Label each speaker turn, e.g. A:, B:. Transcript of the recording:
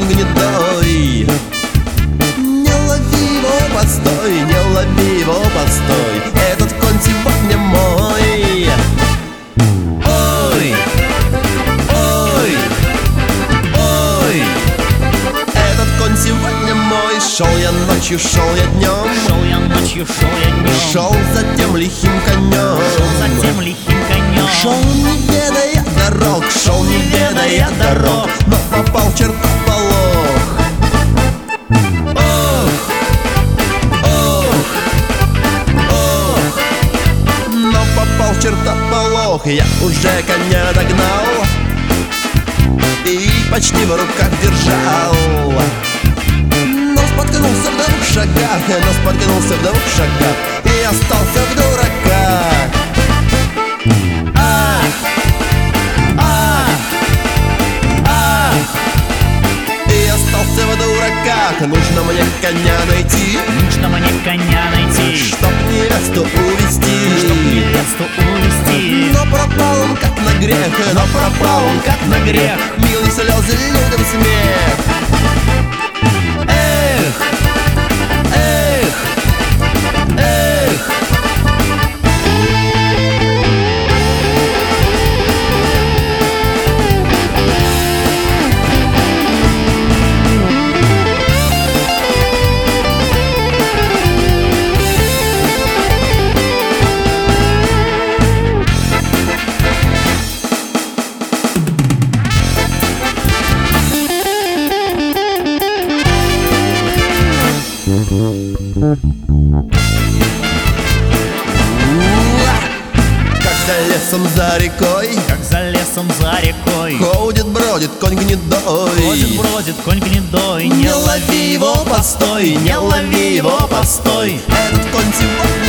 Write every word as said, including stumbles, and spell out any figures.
A: конь гнедой. Не лови его, постой, не лови его, постой, этот конь сегодня мой. Ой, ой, ой, этот конь сегодня мой. Шел я ночью, шел я днем,
B: Шел я ночью, шел я днем,
A: шел за тем лихим конем,
B: шел за тем лихим конем.
A: шел не ведая дорог, шел не ведая дорог, но попал в чертополох. Ох, ох, ох, но попал в чертополох. Я уже коня догнал и почти в руках держал, но споткнулся в двух шагах, но споткнулся в двух шагах и остался в дураках. Ах, ах, ах, и остался в дураках. Нужно мне коня найти,
B: Нужно мне коня найти,
A: чтоб невесту увести,
B: чтоб невесту увести.
A: но пропал он как на грех, но пропал он как на грех. Милые слезы, людям смех. Эх, эх, эх. Как за лесом, за рекой,
B: Как за лесом, за рекой,
A: ходит, бродит конь гнедой.
B: ходит, бродит конь гнедой.
A: Не лови его, постой, не лови его, постой, этот конь сегодня